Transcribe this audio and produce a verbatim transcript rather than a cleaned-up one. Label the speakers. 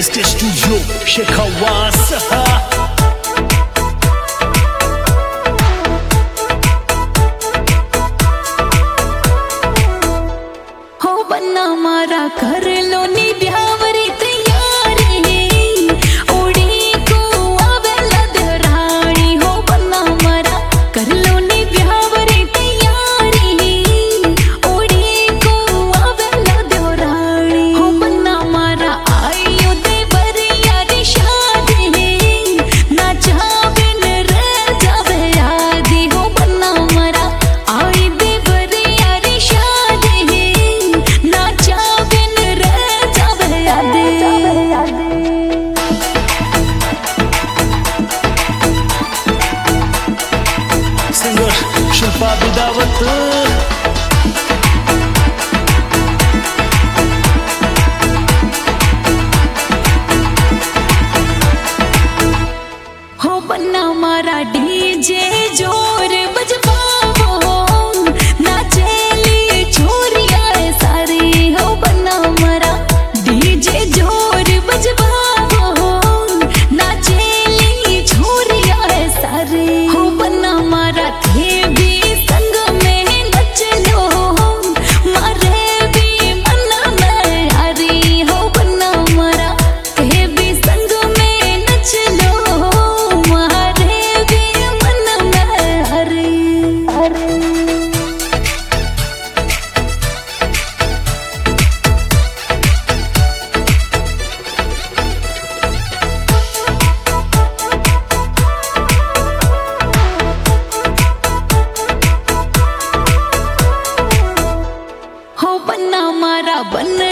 Speaker 1: Best studio Shekhawas.
Speaker 2: हो बन्ना मारा कर लो नी ब्यावरी तैयारी, ओड़ी को आवेला दराड़ी। हो बन्ना मारा कर लो नी ब्यावरी तैयारी, ओड़ी को आवेला दराड़ी। हो बन्ना मारा आयो देवरिया री शादी, ना जाबिन रह जावे यादी। हो बन्ना मारा आई देवरिया री शादी, ना जाबिन रह जावे यादी।
Speaker 1: सिंगर शिल्पा बिदावत।
Speaker 2: हो बन्ना मारा डीजे जोर बजवावो, नाचेली छोरिया सारी। हो बन्ना मारा डीजे जोर बजवावो, नाचेली छोरिया सारी। हो बन्ना मारा थे भी संग में नच लो, मारे भी मन में यारी। हो बन्ना मारा थे भी संग में नच लो, मारे भी मन में हरी। हो बन्ना मारा बन